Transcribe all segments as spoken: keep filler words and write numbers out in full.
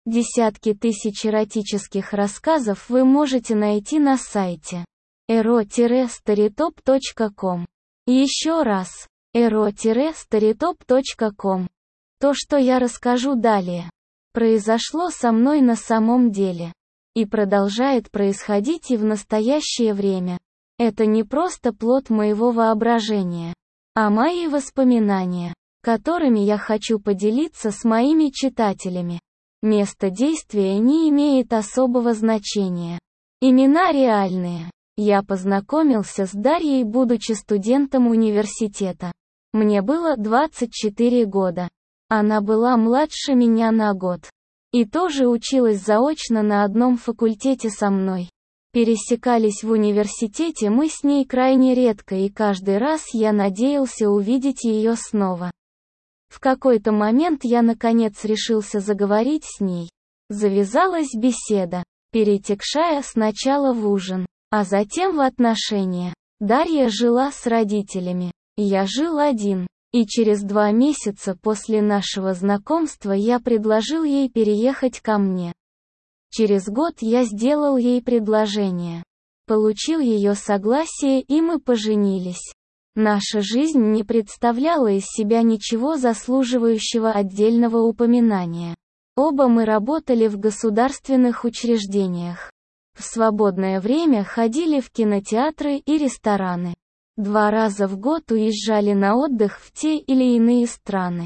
Десятки тысяч эротических рассказов вы можете найти на сайте эро старитоп точка ком. Еще раз, эро старитоп точка ком. То, что я расскажу далее, произошло со мной на самом деле. И продолжает происходить и в настоящее время. Это не просто плод моего воображения, а мои воспоминания, которыми я хочу поделиться с моими читателями. Место действия не имеет особого значения. Имена реальные. Я познакомился с Дарьей, будучи студентом университета. Мне было двадцать четыре года. Она была младше меня на год. И тоже училась заочно на одном факультете со мной. Пересекались в университете мы с ней крайне редко, и каждый раз я надеялся увидеть ее снова. В какой-то момент я наконец решился заговорить с ней. Завязалась беседа, перетекшая сначала в ужин, а затем в отношения. Дарья жила с родителями, я жил один, и через два месяца после нашего знакомства я предложил ей переехать ко мне. Через год я сделал ей предложение, получил ее согласие, и мы поженились. Наша жизнь не представляла из себя ничего заслуживающего отдельного упоминания. Оба мы работали в государственных учреждениях. В свободное время ходили в кинотеатры и рестораны. Два раза в год уезжали на отдых в те или иные страны.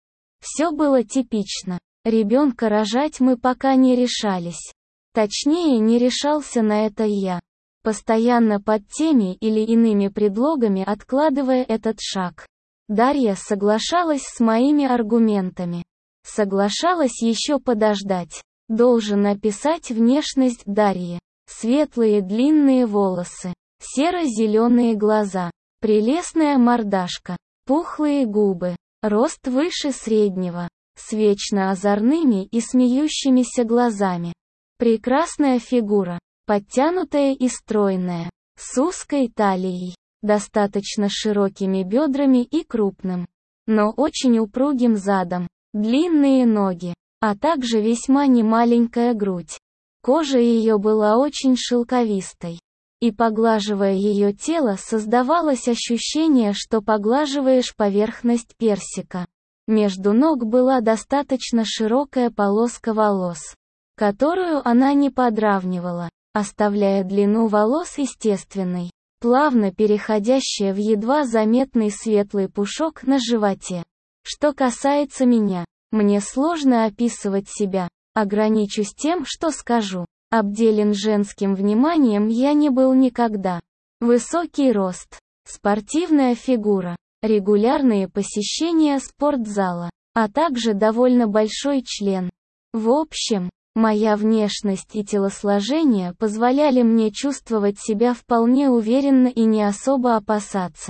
Все было типично. Ребенка рожать мы пока не решались. Точнее, не решался на это я, постоянно под теми или иными предлогами откладывая этот шаг. Дарья соглашалась с моими аргументами. Соглашалась еще подождать. Должен описать внешность Дарьи. Светлые длинные волосы, серо-зеленые глаза, прелестная мордашка, пухлые губы, рост выше среднего, с вечно озорными и смеющимися глазами. Прекрасная фигура, подтянутая и стройная, с узкой талией, достаточно широкими бедрами и крупным, но очень упругим задом, длинные ноги, а также весьма немаленькая грудь. Кожа ее была очень шелковистой, и поглаживая ее тело, создавалось ощущение, что поглаживаешь поверхность персика. Между ног была достаточно широкая полоска волос, которую она не подравнивала, оставляя длину волос естественной, плавно переходящая в едва заметный светлый пушок на животе. Что касается меня, мне сложно описывать себя, ограничусь тем, что скажу. Обделен женским вниманием я не был никогда. Высокий рост, спортивная фигура, регулярные посещения спортзала, а также довольно большой член. В общем, моя внешность и телосложение позволяли мне чувствовать себя вполне уверенно и не особо опасаться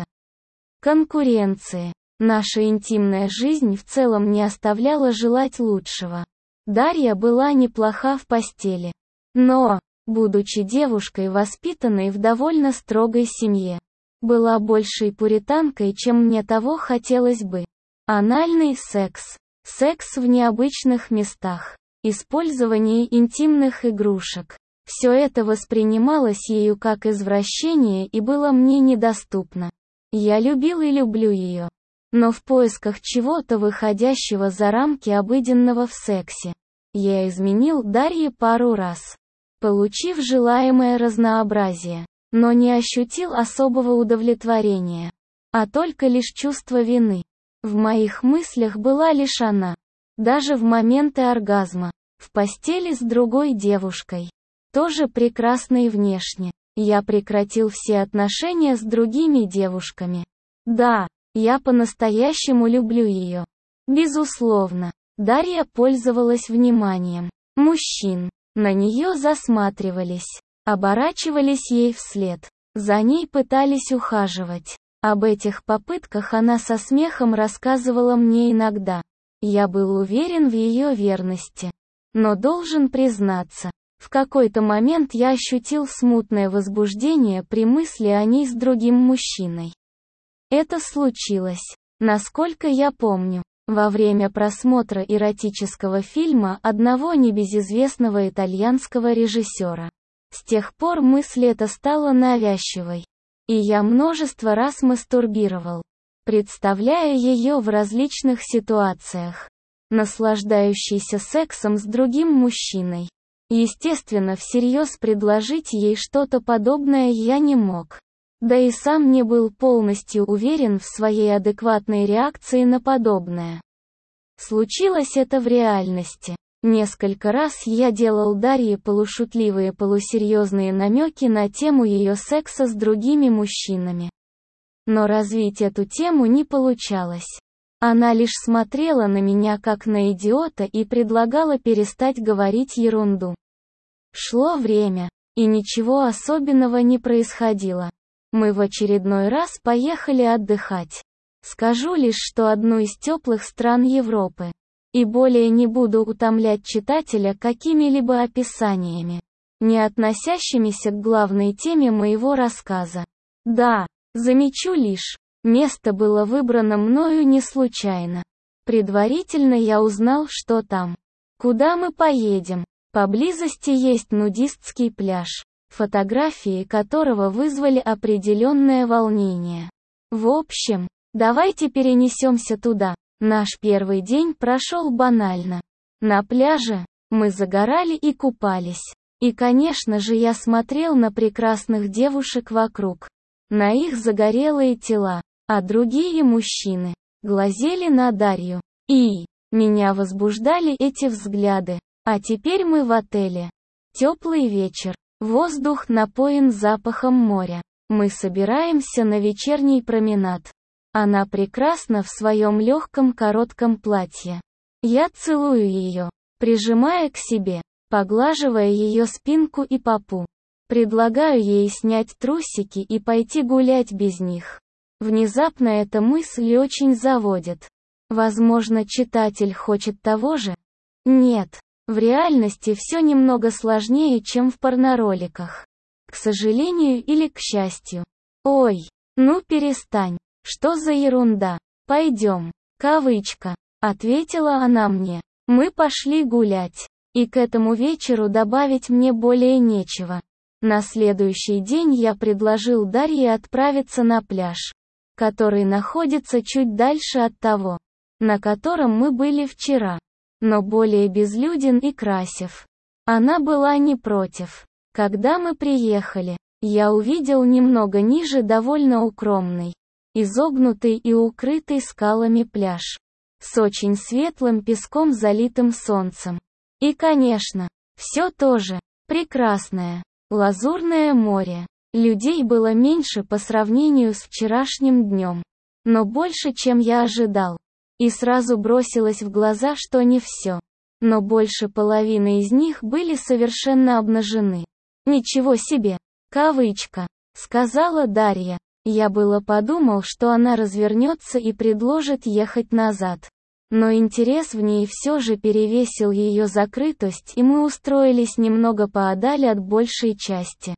конкуренции. Наша интимная жизнь в целом не оставляла желать лучшего. Дарья была неплоха в постели. Но, будучи девушкой, воспитанной в довольно строгой семье, была большей пуританкой, чем мне того хотелось бы. Анальный секс, секс в необычных местах, использование интимных игрушек. Все это воспринималось ею как извращение и было мне недоступно. Я любил и люблю ее. Но в поисках чего-то выходящего за рамки обыденного в сексе, я изменил Дарье пару раз, получив желаемое разнообразие, но не ощутил особого удовлетворения, а только лишь чувство вины. В моих мыслях была лишь она. Даже в моменты оргазма, в постели с другой девушкой, тоже прекрасной внешне, я прекратил все отношения с другими девушками. Да, я по-настоящему люблю ее. Безусловно, Дарья пользовалась вниманием мужчин. На нее засматривались, оборачивались ей вслед, за ней пытались ухаживать. Об этих попытках она со смехом рассказывала мне иногда. Я был уверен в ее верности. Но должен признаться, в какой-то момент я ощутил смутное возбуждение при мысли о ней с другим мужчиной. Это случилось, насколько я помню, Во время просмотра эротического фильма одного небезызвестного итальянского режиссера. С тех пор мысль эта стала навязчивой. И я множество раз мастурбировал, представляя ее в различных ситуациях, наслаждающийся сексом с другим мужчиной. Естественно, всерьез предложить ей что-то подобное я не мог. Да и сам не был полностью уверен в своей адекватной реакции на подобное. Случилось это в реальности. Несколько раз я делал Дарье полушутливые полусерьезные намеки на тему ее секса с другими мужчинами. Но развить эту тему не получалось. Она лишь смотрела на меня как на идиота и предлагала перестать говорить ерунду. Шло время, и ничего особенного не происходило. Мы в очередной раз поехали отдыхать. Скажу лишь, что одну из теплых стран Европы. И более не буду утомлять читателя какими-либо описаниями, не относящимися к главной теме моего рассказа. Да, замечу лишь, место было выбрано мною не случайно. Предварительно я узнал, что там. Куда мы поедем? Поблизости есть нудистский пляж, фотографии которого вызвали определенное волнение. В общем, давайте перенесемся туда. Наш первый день прошел банально. На пляже мы загорали и купались. И, конечно же, я смотрел на прекрасных девушек вокруг, на их загорелые тела, а другие мужчины глазели на Дарью. И меня возбуждали эти взгляды. А теперь мы в отеле. Теплый вечер. Воздух напоен запахом моря. Мы собираемся на вечерний променад. Она прекрасна в своем легком коротком платье. Я целую ее, прижимая к себе, поглаживая ее спинку и попу. Предлагаю ей снять трусики и пойти гулять без них. Внезапно эта мысль очень заводит. Возможно, читатель хочет того же? Нет. В реальности все немного сложнее, чем в порнороликах. К сожалению или к счастью. Ой, ну перестань. Что за ерунда? Пойдем. Кавычка. Ответила она мне. Мы пошли гулять. И к этому вечеру добавить мне более нечего. На следующий день я предложил Дарье отправиться на пляж, который находится чуть дальше от того, на котором мы были вчера, но более безлюден и красив. Она была не против. Когда мы приехали, я увидел немного ниже довольно укромный, изогнутый и укрытый скалами пляж, с очень светлым песком, залитым солнцем. И, конечно, все то же, прекрасное, лазурное море. Людей было меньше по сравнению с вчерашним днем, но больше, чем я ожидал. И сразу бросилось в глаза, что не все, но больше половины из них были совершенно обнажены. «Ничего себе!» «Кавычка», — сказала Дарья. Я было подумал, что она развернется и предложит ехать назад. Но интерес в ней все же перевесил ее закрытость, и мы устроились немного поодаль от большей части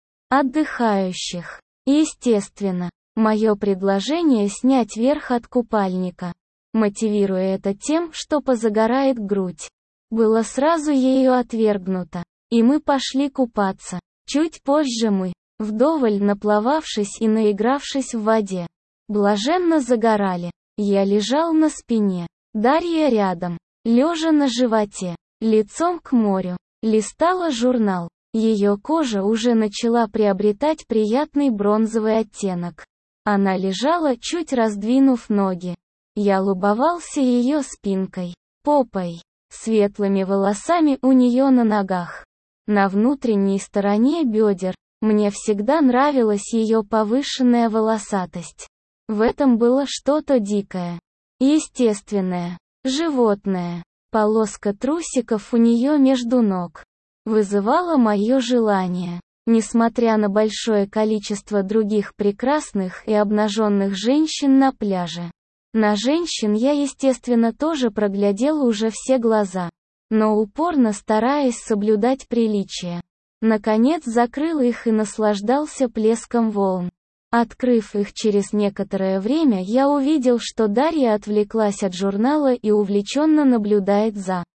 отдыхающих. Естественно, мое предложение снять верх от купальника, мотивируя это тем, что позагорает грудь, было сразу ею отвергнуто, и мы пошли купаться. Чуть позже мы, вдоволь наплававшись и наигравшись в воде, блаженно загорали. Я лежал на спине, Дарья рядом, лежа на животе, лицом к морю, листала журнал. Ее кожа уже начала приобретать приятный бронзовый оттенок. Она лежала, чуть раздвинув ноги. Я любовался ее спинкой, попой, светлыми волосами у нее на ногах. На внутренней стороне бедер. Мне всегда нравилась ее повышенная волосатость. В этом было что-то дикое, естественное, животное. Полоска трусиков у нее между ног вызывала мое желание. Несмотря на большое количество других прекрасных и обнаженных женщин на пляже. На женщин я, естественно, тоже проглядел уже все глаза, но упорно стараясь соблюдать приличие. Наконец закрыл их и наслаждался плеском волн. Открыв их через некоторое время, я увидел, что Дарья отвлеклась от журнала и увлеченно наблюдает за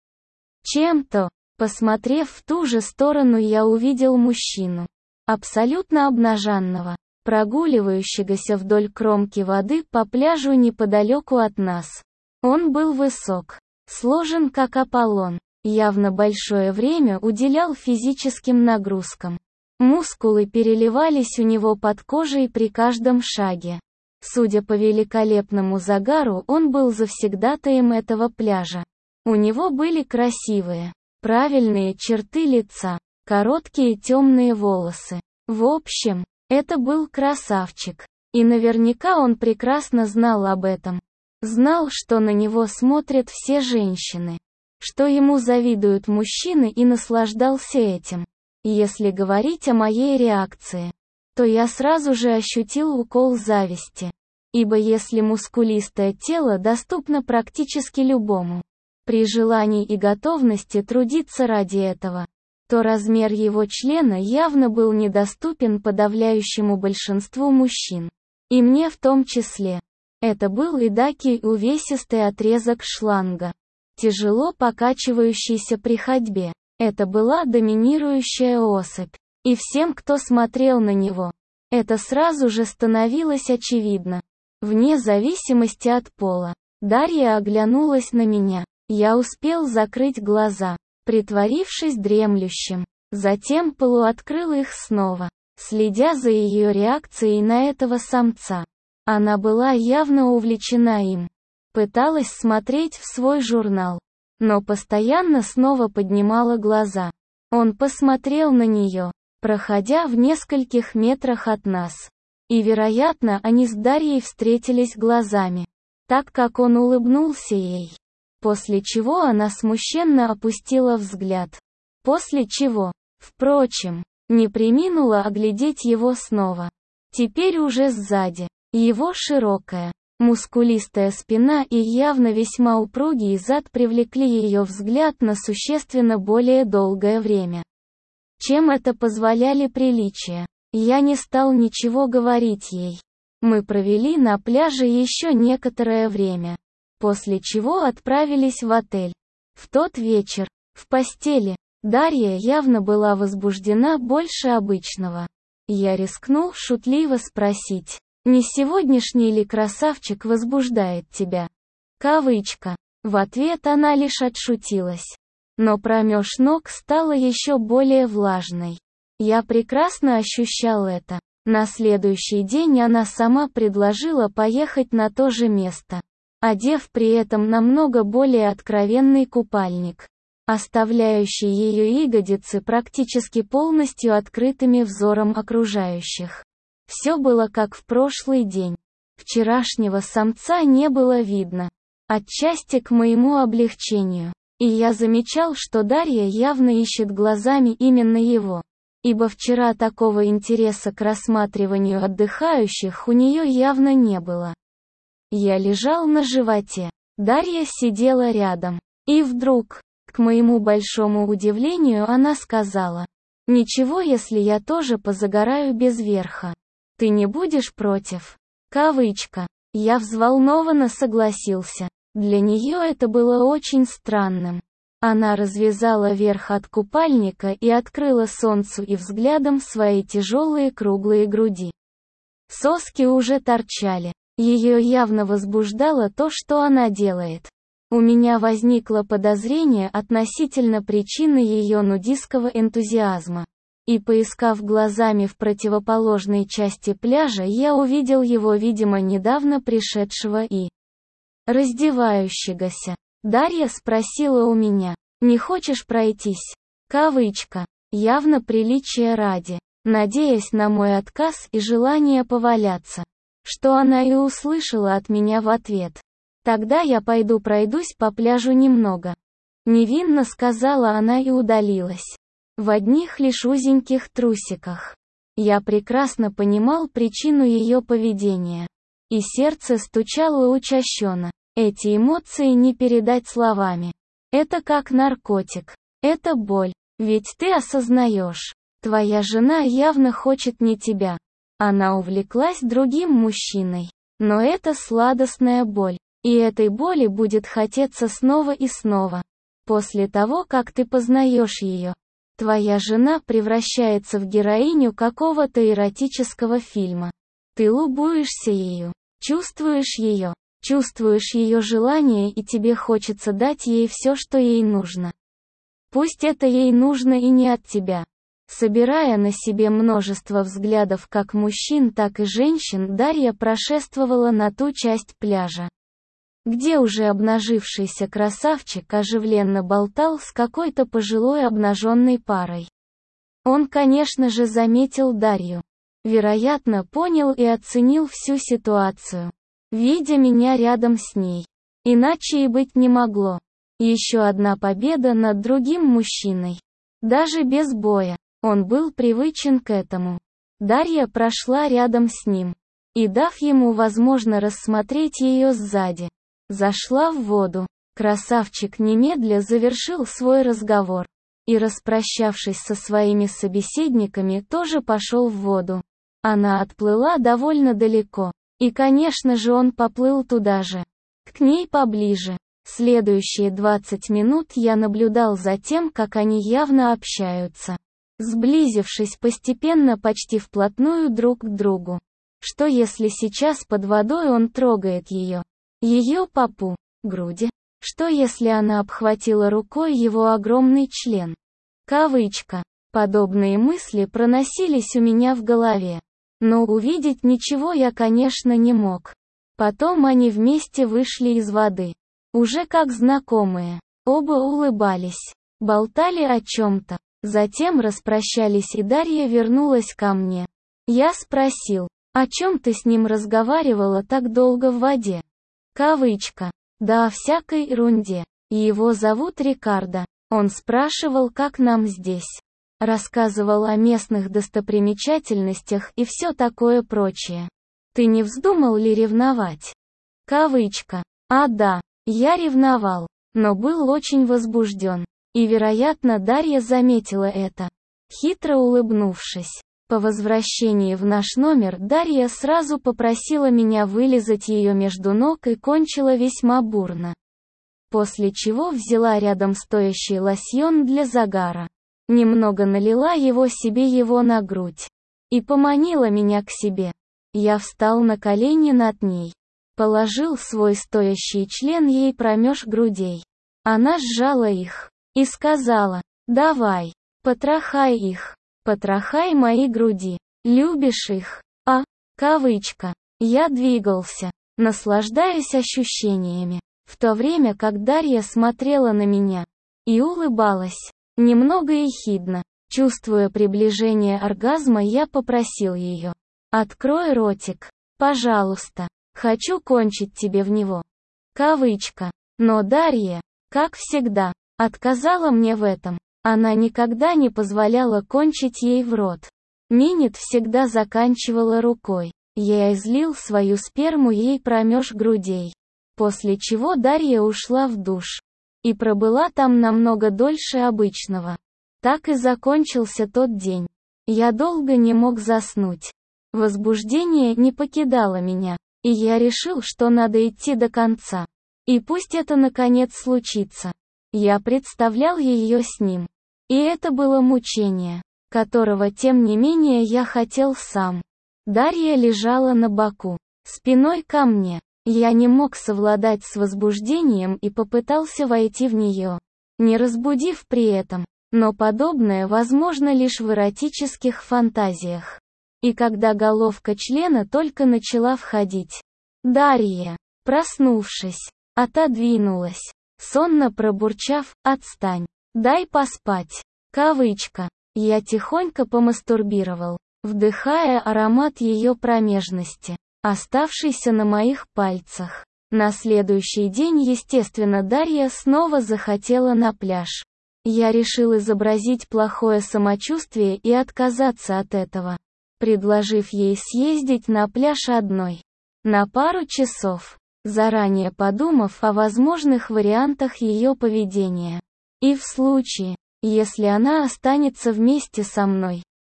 чем-то. Посмотрев в ту же сторону, я увидел мужчину, абсолютно обнаженного, прогуливающегося вдоль кромки воды по пляжу неподалеку от нас. Он был высок, сложен как Аполлон, явно большое время уделял физическим нагрузкам. Мускулы переливались у него под кожей при каждом шаге. Судя по великолепному загару, он был завсегдатаем этого пляжа. У него были красивые, правильные черты лица, короткие темные волосы. В общем, это был красавчик. И наверняка он прекрасно знал об этом. Знал, что на него смотрят все женщины, что ему завидуют мужчины, и наслаждался этим. Если говорить о моей реакции, то я сразу же ощутил укол зависти. Ибо если мускулистое тело доступно практически любому, при желании и готовности трудиться ради этого, то размер его члена явно был недоступен подавляющему большинству мужчин. И мне в том числе. Это был эдакий увесистый отрезок шланга, тяжело покачивающийся при ходьбе. Это была доминирующая особь. И всем, кто смотрел на него, это сразу же становилось очевидно. Вне зависимости от пола. Дарья оглянулась на меня. Я успел закрыть глаза, притворившись дремлющим. Затем полуоткрыл их снова, следя за ее реакцией на этого самца. Она была явно увлечена им. Пыталась смотреть в свой журнал, но постоянно снова поднимала глаза. Он посмотрел на нее, проходя в нескольких метрах от нас. И, вероятно, они с Дарьей встретились глазами, так как он улыбнулся ей. После чего она смущенно опустила взгляд. После чего, впрочем, не преминула оглядеть его снова. Теперь уже сзади. Его широкая, мускулистая спина и явно весьма упругий зад привлекли ее взгляд на существенно более долгое время, чем это позволяли приличия. Я не стал ничего говорить ей. Мы провели на пляже еще некоторое время, после чего отправились в отель. В тот вечер, в постели, Дарья явно была возбуждена больше обычного. Я рискнул шутливо спросить: «Не сегодняшний ли красавчик возбуждает тебя?» Кавычка. В ответ она лишь отшутилась. Но промеж ног стала еще более влажной. Я прекрасно ощущал это. На следующий день она сама предложила поехать на то же место, одев при этом намного более откровенный купальник, оставляющий ее ягодицы практически полностью открытыми взором окружающих. Все было как в прошлый день. Вчерашнего самца не было видно. Отчасти к моему облегчению. И я замечал, что Дарья явно ищет глазами именно его. Ибо вчера такого интереса к рассматриванию отдыхающих у нее явно не было. Я лежал на животе. Дарья сидела рядом. И вдруг, к моему большому удивлению, она сказала: «Ничего, если я тоже позагораю без верха. Ты не будешь против?» Кавычка. Я взволнованно согласился. Для нее это было очень странным. Она развязала верх от купальника и открыла солнцу и взглядом свои тяжелые круглые груди. Соски уже торчали. Ее явно возбуждало то, что она делает. У меня возникло подозрение относительно причины ее нудистского энтузиазма. И поискав глазами в противоположной части пляжа, я увидел его, видимо, недавно пришедшего и раздевающегося. Дарья спросила у меня: «Не хочешь пройтись?» Кавычка. Явно приличия ради, надеясь на мой отказ и желание поваляться. Что она и услышала от меня в ответ. «Тогда я пойду пройдусь по пляжу немного». Невинно сказала она и удалилась. В одних лишь узеньких трусиках. Я прекрасно понимал причину ее поведения. И сердце стучало учащенно. Эти эмоции не передать словами. Это как наркотик. Это боль. Ведь ты осознаешь, твоя жена явно хочет не тебя. Она увлеклась другим мужчиной. Но это сладостная боль. И этой боли будет хотеться снова и снова. После того, как ты познаешь ее, твоя жена превращается в героиню какого-то эротического фильма. Ты любуешься ею, чувствуешь ее, чувствуешь ее желание, и тебе хочется дать ей все, что ей нужно. Пусть это ей нужно и не от тебя. Собирая на себе множество взглядов как мужчин, так и женщин, Дарья прошествовала на ту часть пляжа, где уже обнажившийся красавчик оживленно болтал с какой-то пожилой обнаженной парой. Он, конечно же, заметил Дарью. Вероятно, понял и оценил всю ситуацию, видя меня рядом с ней. Иначе и быть не могло. Еще одна победа над другим мужчиной. Даже без боя. Он был привычен к этому. Дарья прошла рядом с ним. И, дав ему возможность рассмотреть ее сзади, зашла в воду. Красавчик немедля завершил свой разговор. И, распрощавшись со своими собеседниками, тоже пошел в воду. Она отплыла довольно далеко. И, конечно же, он поплыл туда же. К ней поближе. Следующие двадцать минут я наблюдал за тем, как они явно общаются, сблизившись постепенно почти вплотную друг к другу. Что если сейчас под водой он трогает ее? Ее попу, груди? Что если она обхватила рукой его огромный член? Кавычка. Подобные мысли проносились у меня в голове. Но увидеть ничего я, конечно, не мог. Потом они вместе вышли из воды. Уже как знакомые. Оба улыбались. Болтали о чем-то. Затем распрощались, и Дарья вернулась ко мне. Я спросил, о чем ты с ним разговаривала так долго в воде? Кавычка. Да о всякой ерунде. Его зовут Рикардо. Он спрашивал, как нам здесь. Рассказывал о местных достопримечательностях и все такое прочее. Ты не вздумал ли ревновать? Кавычка. А да, я ревновал, но был очень возбужден. И, вероятно, Дарья заметила это. Хитро улыбнувшись. По возвращении в наш номер Дарья сразу попросила меня вылизать ее между ног и кончила весьма бурно. После чего взяла рядом стоящий лосьон для загара. Немного налила его себе его на грудь. И поманила меня к себе. Я встал на колени над ней. Положил свой стоящий член ей промеж грудей. Она сжала их. И сказала, давай, потрахай их. Потрахай мои груди. Любишь их? А? Кавычка. Я двигался, наслаждаясь ощущениями, в то время как Дарья смотрела на меня и улыбалась. Немного ехидно. Чувствуя приближение оргазма, я попросил ее. Открой ротик. Пожалуйста. Хочу кончить тебе в него. Кавычка. Но Дарья, как всегда, отказала мне в этом. Она никогда не позволяла кончить ей в рот. Минет всегда заканчивала рукой. Я излил свою сперму ей промеж грудей. После чего Дарья ушла в душ. И пробыла там намного дольше обычного. Так и закончился тот день. Я долго не мог заснуть. Возбуждение не покидало меня. И я решил, что надо идти до конца. И пусть это наконец случится. Я представлял ее с ним. И это было мучение, которого тем не менее я хотел сам. Дарья лежала на боку, спиной ко мне. Я не мог совладать с возбуждением и попытался войти в нее, не разбудив при этом. Но подобное возможно лишь в эротических фантазиях. И когда головка члена только начала входить, Дарья, проснувшись, отодвинулась, сонно пробурчав, «Отстань, дай поспать». Кавычка. Я тихонько помастурбировал, вдыхая аромат ее промежности, оставшийся на моих пальцах. На следующий день, естественно, Дарья снова захотела на пляж. Я решил изобразить плохое самочувствие и отказаться от этого, предложив ей съездить на пляж одной. На пару часов, заранее подумав о возможных вариантах ее поведения. И в случае, если она останется вместе со мной,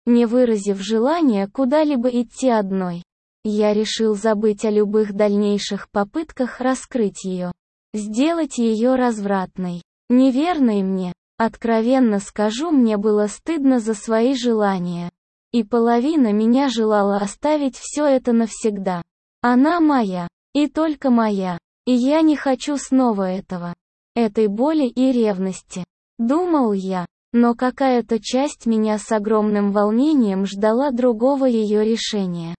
не выразив желания куда-либо идти одной. Я решил забыть о любых дальнейших попытках раскрыть ее, сделать ее развратной, неверной мне. Откровенно скажу, мне было стыдно за свои желания. И половина меня желала оставить все это навсегда. Она моя, и только моя, и я не хочу снова этого. Этой боли и ревности. Думал я, но какая-то часть меня с огромным волнением ждала другого ее решения.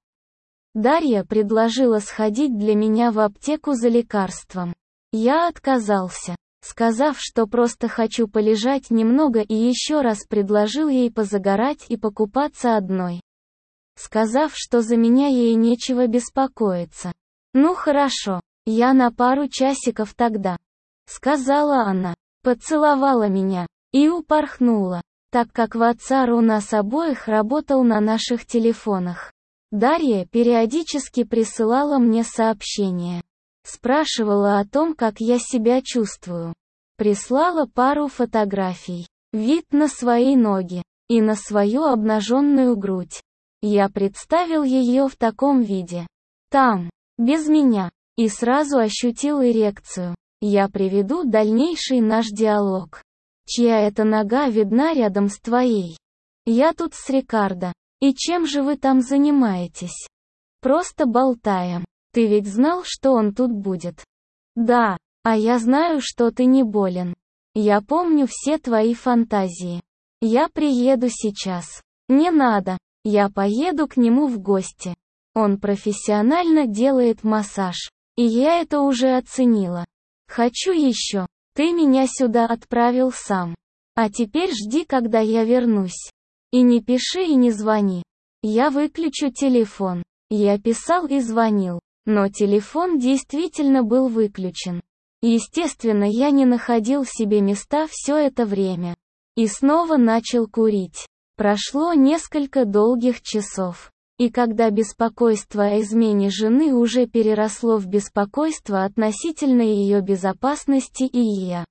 Дарья предложила сходить для меня в аптеку за лекарством. Я отказался, сказав, что просто хочу полежать немного, и еще раз предложил ей позагорать и покупаться одной. Сказав, что за меня ей нечего беспокоиться. «Ну хорошо, я на пару часиков тогда», — сказала она, поцеловала меня и упорхнула, так как WhatsApp у нас обоих работал на наших телефонах. Дарья периодически присылала мне сообщения. Спрашивала о том, как я себя чувствую. Прислала пару фотографий. Вид на свои ноги и на свою обнаженную грудь. Я представил ее в таком виде. Там, без меня, и сразу ощутил эрекцию. Я приведу дальнейший наш диалог. Чья эта нога видна рядом с твоей? Я тут с Рикардо. И чем же вы там занимаетесь? Просто болтаем. Ты ведь знал, что он тут будет? Да, а я знаю, что ты не болен. Я помню все твои фантазии. Я приеду сейчас. Не надо, я поеду к нему в гости. Он профессионально делает массаж. И я это уже оценила. Хочу еще. Ты меня сюда отправил сам. А теперь жди, когда я вернусь. И не пиши и не звони. Я выключу телефон. Я писал и звонил, но телефон действительно был выключен. Естественно, я не находил себе места все это время. И снова начал курить. Прошло несколько долгих часов. И когда беспокойство о измене жены уже переросло в беспокойство относительно ее безопасности, и я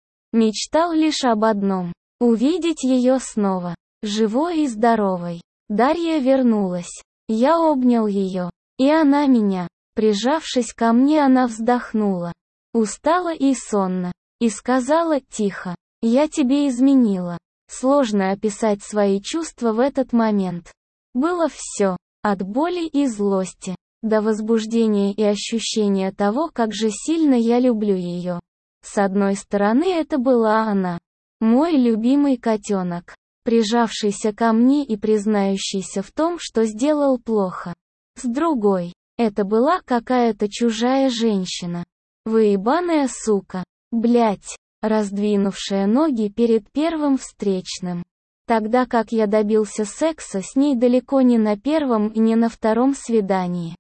мечтал лишь об одном – увидеть ее снова. Живой и здоровой. Дарья вернулась. Я обнял ее. И она меня. Прижавшись ко мне, она вздохнула. Устала и сонно. И сказала тихо. Я тебе изменила. Сложно описать свои чувства в этот момент. Было все. От боли и злости. До возбуждения и ощущения того, как же сильно я люблю ее. С одной стороны, это была она. Мой любимый котенок, прижавшийся ко мне и признающийся в том, что сделал плохо. С другой, это была какая-то чужая женщина. Выебаная сука. Блять. Раздвинувшая ноги перед первым встречным. Тогда как я добился секса с ней далеко не на первом и не на втором свидании.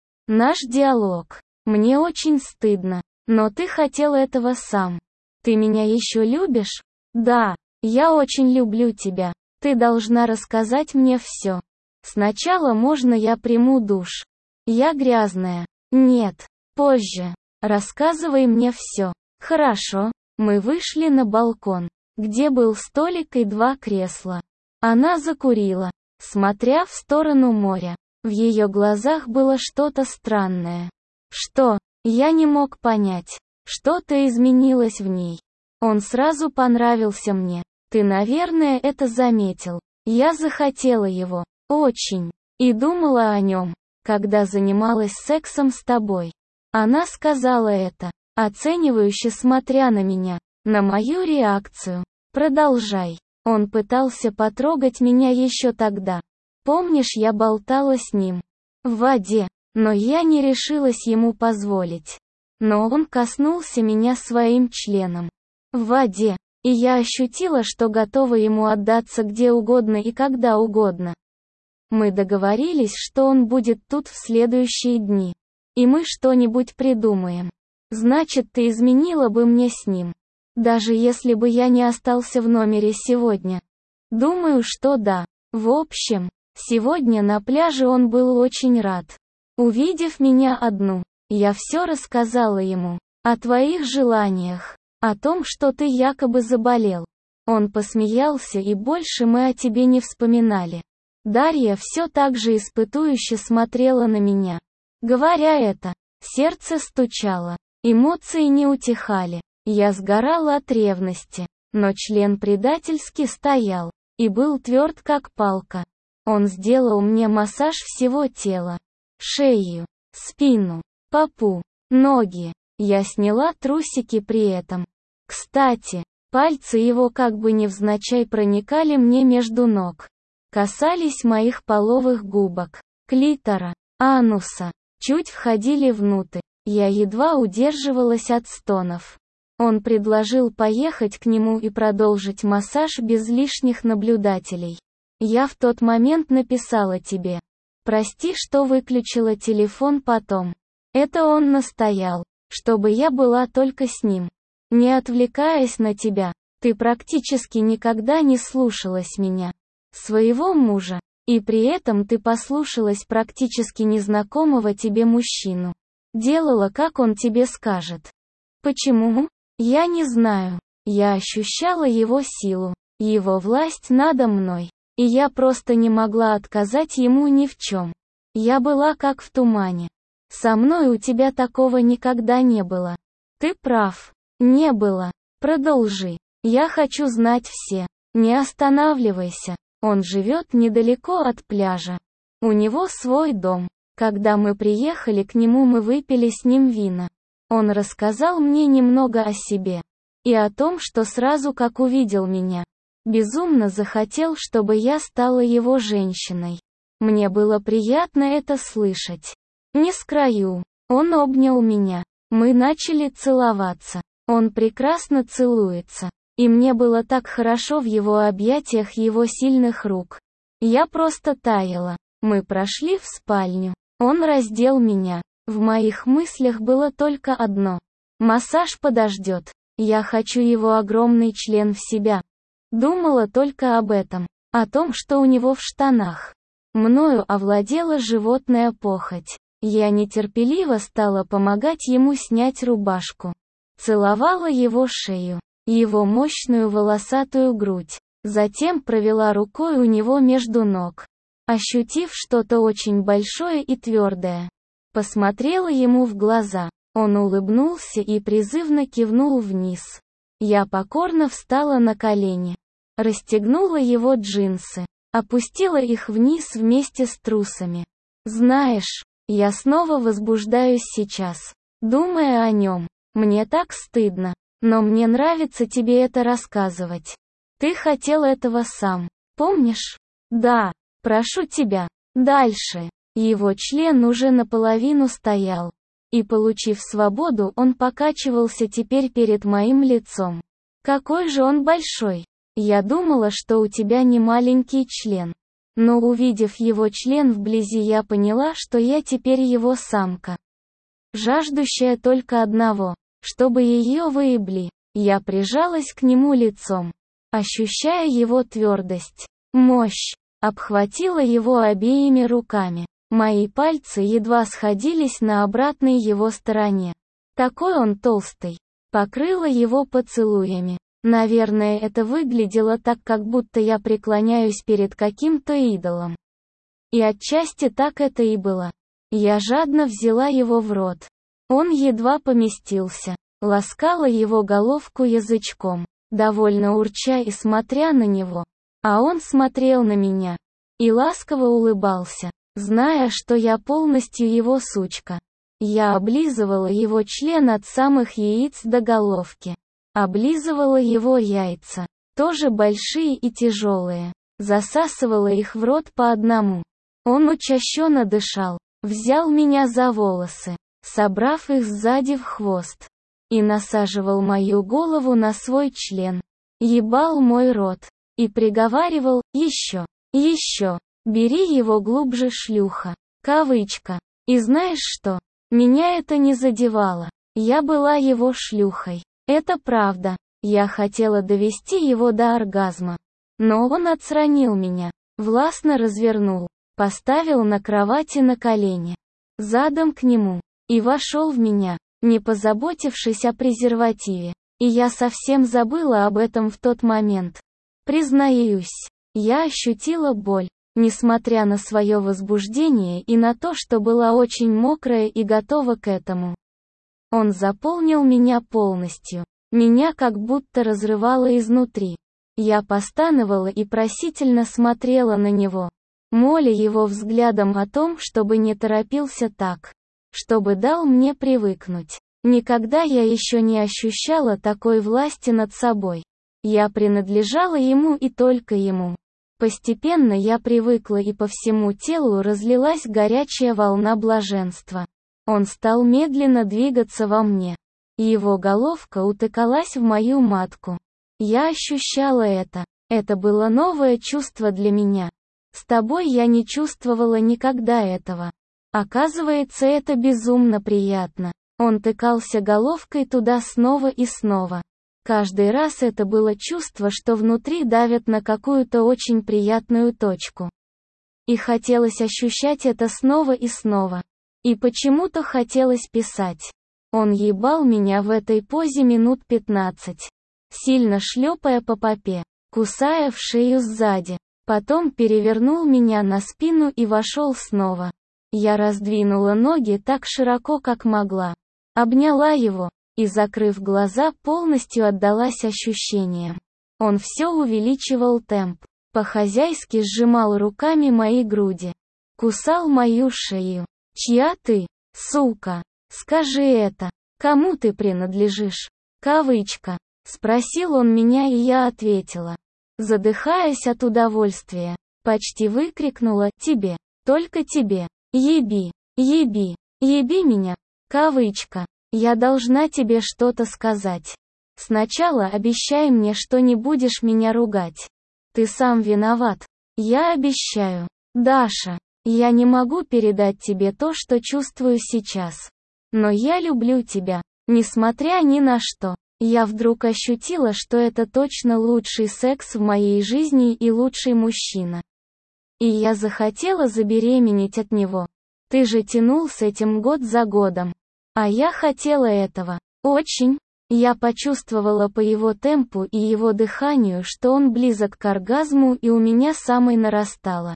Наш диалог. Мне очень стыдно, но ты хотел этого сам. Ты меня еще любишь? Да. Я очень люблю тебя. Ты должна рассказать мне все. Сначала можно я приму душ? Я грязная. Нет. Позже. Рассказывай мне все. Хорошо. Мы вышли на балкон, где был столик и два кресла. Она закурила, смотря в сторону моря. В ее глазах было что-то странное. Что? Я не мог понять. Что-то изменилось в ней. Он сразу понравился мне. Ты, наверное, это заметил. Я захотела его. Очень. И думала о нем, когда занималась сексом с тобой. Она сказала это, оценивающе смотря на меня, на мою реакцию. Продолжай. Он пытался потрогать меня еще тогда. Помнишь, я болтала с ним в воде, но я не решилась ему позволить. Но он коснулся меня своим членом в воде, и я ощутила, что готова ему отдаться где угодно и когда угодно. Мы договорились, что он будет тут в следующие дни. И мы что-нибудь придумаем. Значит, ты изменила бы мне с ним. Даже если бы я не остался в номере сегодня. Думаю, что да. В общем, сегодня на пляже он был очень рад. Увидев меня одну, я все рассказала ему. О твоих желаниях. О том, что ты якобы заболел. Он посмеялся, и больше мы о тебе не вспоминали. Дарья все так же испытующе смотрела на меня. Говоря это, сердце стучало, эмоции не утихали. Я сгорала от ревности, но член предательски стоял и был тверд как палка. Он сделал мне массаж всего тела. Шею, спину, попу, ноги. Я сняла трусики при этом. Кстати, пальцы его как бы невзначай проникали мне между ног. Касались моих половых губок, клитора, ануса, чуть входили внутрь. Я едва удерживалась от стонов. Он предложил поехать к нему и продолжить массаж без лишних наблюдателей. Я в тот момент написала тебе. Прости, что выключила телефон потом. Это он настоял, чтобы я была только с ним. Не отвлекаясь на тебя, ты практически никогда не слушалась меня, своего мужа, и при этом ты послушалась практически незнакомого тебе мужчину. Делала, как он тебе скажет. Почему? Я не знаю. Я ощущала его силу, его власть надо мной, и я просто не могла отказать ему ни в чем. Я была как в тумане. Со мной у тебя такого никогда не было. Ты прав. Не было. Продолжи. Я хочу знать все. Не останавливайся. Он живет недалеко от пляжа. У него свой дом. Когда мы приехали к нему, мы выпили с ним вина. Он рассказал мне немного о себе. И о том, что сразу как увидел меня, безумно захотел, чтобы я стала его женщиной. Мне было приятно это слышать. Не скрою. Он обнял меня. Мы начали целоваться. Он прекрасно целуется. И мне было так хорошо в его объятиях его сильных рук. Я просто таяла. Мы прошли в спальню. Он раздел меня. В моих мыслях было только одно. Массаж подождет. Я хочу его огромный член в себя. Думала только об этом. О том, что у него в штанах. Мною овладела животная похоть. Я нетерпеливо стала помогать ему снять рубашку. Целовала его шею, его мощную волосатую грудь. Затем провела рукой у него между ног. Ощутив что-то очень большое и твердое. Посмотрела ему в глаза. Он улыбнулся и призывно кивнул вниз. Я покорно встала на колени. Расстегнула его джинсы. Опустила их вниз вместе с трусами. Знаешь, я снова возбуждаюсь сейчас, думая о нем. Мне так стыдно, но мне нравится тебе это рассказывать. Ты хотел этого сам, помнишь? Да, прошу тебя. Дальше. Его член уже наполовину стоял. И получив свободу, он покачивался теперь перед моим лицом. Какой же он большой. Я думала, что у тебя не маленький член. Но увидев его член вблизи, я поняла, что я теперь его самка. Жаждущая только одного, чтобы ее выебли. Я прижалась к нему лицом, ощущая его твердость, мощь, обхватила его обеими руками. Мои пальцы едва сходились на обратной его стороне. Такой он толстый. Покрыла его поцелуями. Наверное, это выглядело так, как будто я преклоняюсь перед каким-то идолом. И отчасти так это и было. Я жадно взяла его в рот. Он едва поместился. Ласкала его головку язычком, довольно урча и смотря на него. А он смотрел на меня. И ласково улыбался, зная, что я полностью его сучка. Я облизывала его член от самых яиц до головки. Облизывала его яйца, тоже большие и тяжелые. Засасывала их в рот по одному. Он учащенно дышал, взял меня за волосы, собрав их сзади в хвост. И насаживал мою голову на свой член. Ебал мой рот. И приговаривал: «Еще, еще, бери его глубже, шлюха». Кавычка. И знаешь что? Меня это не задевало. Я была его шлюхой. Это правда. Я хотела довести его до оргазма. Но он отстранил меня. Властно развернул. Поставил на кровати на колени. Задом к нему. И вошел в меня, не позаботившись о презервативе. И я совсем забыла об этом в тот момент. Признаюсь, я ощутила боль. несмотря на свое возбуждение и на то, что была очень мокрая и готова к этому. Он заполнил меня полностью. Меня как будто разрывало изнутри. Я постановала и просительно смотрела на него, моля его взглядом о том, чтобы не торопился так, чтобы дал мне привыкнуть. Никогда я еще не ощущала такой власти над собой. Я принадлежала ему и только ему. Постепенно я привыкла, и по всему телу разлилась горячая волна блаженства. Он стал медленно двигаться во мне. Его головка утыкалась в мою матку. Я ощущала это. Это было новое чувство для меня. С тобой я не чувствовала никогда этого. Оказывается, это безумно приятно. Он тыкался головкой туда снова и снова. Каждый раз это было чувство, что внутри давят на какую-то очень приятную точку. И хотелось ощущать это снова и снова. И почему-то хотелось писать. Он ебал меня в этой позе минут пятнадцать. Сильно шлепая по попе, кусая в шею сзади. Потом перевернул меня на спину и вошел снова. Я раздвинула ноги так широко, как могла. Обняла его. И, закрыв глаза, полностью отдалась ощущениям. Он все увеличивал темп, по-хозяйски сжимал руками мои груди, кусал мою шею. «Чья ты, сука? Скажи это. Кому ты принадлежишь?» Кавычка. Спросил он меня, и я ответила, задыхаясь от удовольствия. Почти выкрикнула: «Тебе, только тебе. Еби, еби, еби меня». Кавычка. «Я должна тебе что-то сказать. Сначала обещай мне, что не будешь меня ругать. Ты сам виноват. Я обещаю. Даша, я не могу передать тебе то, что чувствую сейчас. Но я люблю тебя, несмотря ни на что». Я вдруг ощутила, что это точно лучший секс в моей жизни и лучший мужчина. И я захотела забеременеть от него. Ты же тянул с этим год за годом. А я хотела этого. Очень. Я почувствовала по его темпу и его дыханию, что он близок к оргазму, и у меня самой нарастала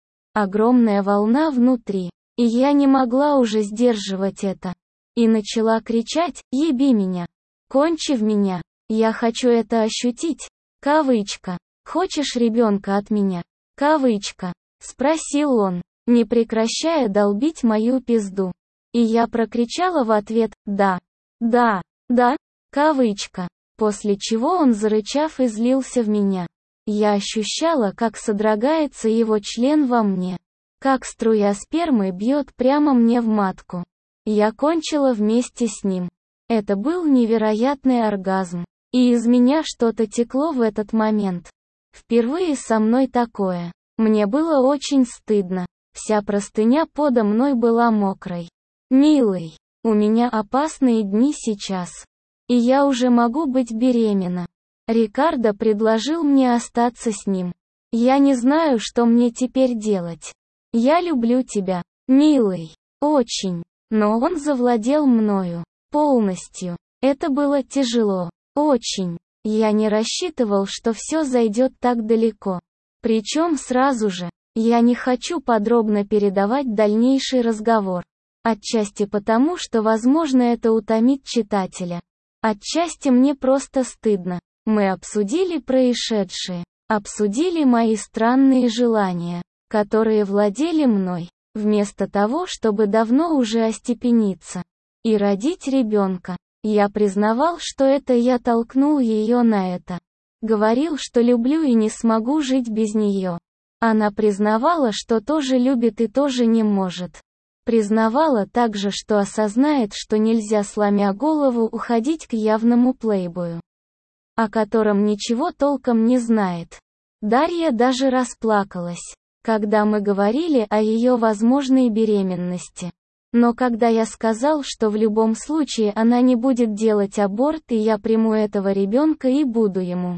огромная волна внутри. И я не могла уже сдерживать это. И начала кричать: «Еби меня! Кончи в меня! Я хочу это ощутить!» Кавычка. «Хочешь ребенка от меня?» Кавычка. Спросил он, не прекращая долбить мою пизду. И я прокричала в ответ: «Да, да, да», кавычка, после чего он, зарычав, излился в меня. Я ощущала, как содрогается его член во мне, как струя спермы бьет прямо мне в матку. Я кончила вместе с ним. Это был невероятный оргазм. И из меня что-то текло в этот момент. Впервые со мной такое. Мне было очень стыдно. Вся простыня подо мной была мокрой. «Милый, у меня опасные дни сейчас. И я уже могу быть беременна. Рикардо предложил мне остаться с ним. Я не знаю, что мне теперь делать. Я люблю тебя, милый, очень». Но он завладел мною полностью. Это было тяжело. Очень. Я не рассчитывал, что все зайдет так далеко. Причем сразу же. Я не хочу подробно передавать дальнейший разговор. Отчасти потому, что, возможно, это утомит читателя. Отчасти мне просто стыдно. Мы обсудили происшедшее. Обсудили мои странные желания, которые владели мной, вместо того, чтобы давно уже остепениться и родить ребенка. Я признавал, что это я толкнул ее на это. Говорил, что люблю и не смогу жить без нее. Она признавала, что тоже любит и тоже не может. Признавала также, что осознает, что нельзя, сломя голову, уходить к явному плейбою, о котором ничего толком не знает. Дарья даже расплакалась, когда мы говорили о ее возможной беременности. Но когда я сказал, что в любом случае она не будет делать аборт, и я приму этого ребенка и буду ему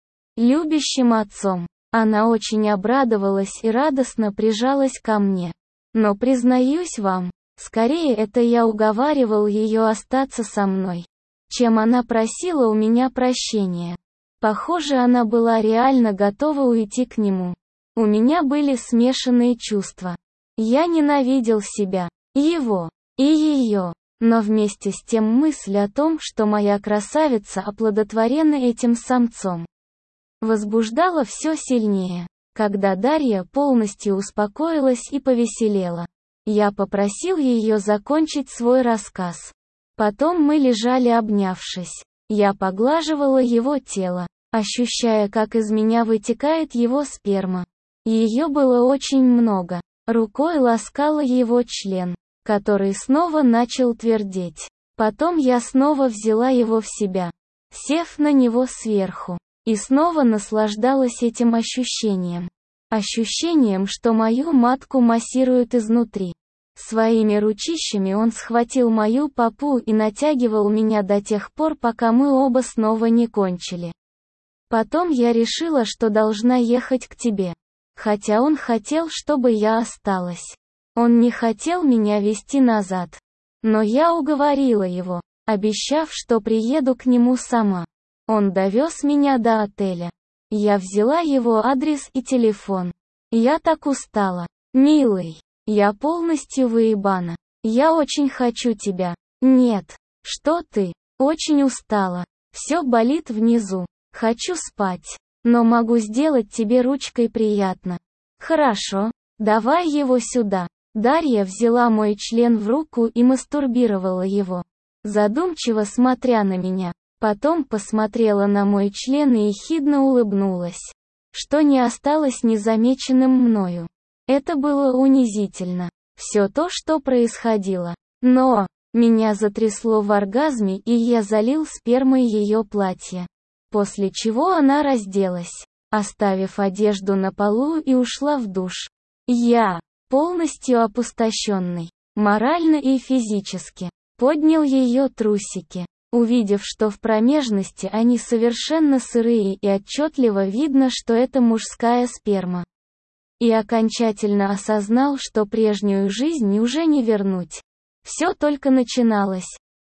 любящим отцом, она очень обрадовалась и радостно прижалась ко мне. Но признаюсь вам, скорее это я уговаривал ее остаться со мной, чем она просила у меня прощения. Похоже, она была реально готова уйти к нему. У меня были смешанные чувства. Я ненавидел себя, его, и ее, но вместе с тем мысль о том, что моя красавица оплодотворена этим самцом, возбуждала все сильнее. Когда Дарья полностью успокоилась и повеселела, я попросил ее закончить свой рассказ. Потом мы лежали обнявшись. Я поглаживала его тело, ощущая, как из меня вытекает его сперма. Ее было очень много. Рукой ласкала его член, который снова начал твердеть. Потом я снова взяла его в себя, сев на него сверху, и снова наслаждалась этим ощущением. Ощущением, что мою матку массируют изнутри. Своими ручищами он схватил мою попу и натягивал меня до тех пор, пока мы оба снова не кончили. Потом я решила, что должна ехать к тебе. Хотя он хотел, чтобы я осталась. Он не хотел меня везти назад. Но я уговорила его, обещав, что приеду к нему сама. Он довез меня до отеля. Я взяла его адрес и телефон. Я так устала. Милый, я полностью выебана. Я очень хочу тебя. Нет. Что ты? Очень устала. Все болит внизу. Хочу спать. Но могу сделать тебе ручкой приятно. Хорошо. Давай его сюда. Дарья взяла мой член в руку и мастурбировала его, задумчиво смотря на меня. Потом посмотрела на мой член и ехидно улыбнулась, что не осталось незамеченным мною. Это было унизительно. Все то, что происходило. Но меня затрясло в оргазме, и я залил спермой ее платье. После чего она разделась, оставив одежду на полу, и ушла в душ. Я, полностью опустошенный, морально и физически, поднял ее трусики, увидев, что в промежности они совершенно сырые и отчетливо видно, что это мужская сперма. И окончательно осознал, что прежнюю жизнь уже не вернуть. Все только начиналось.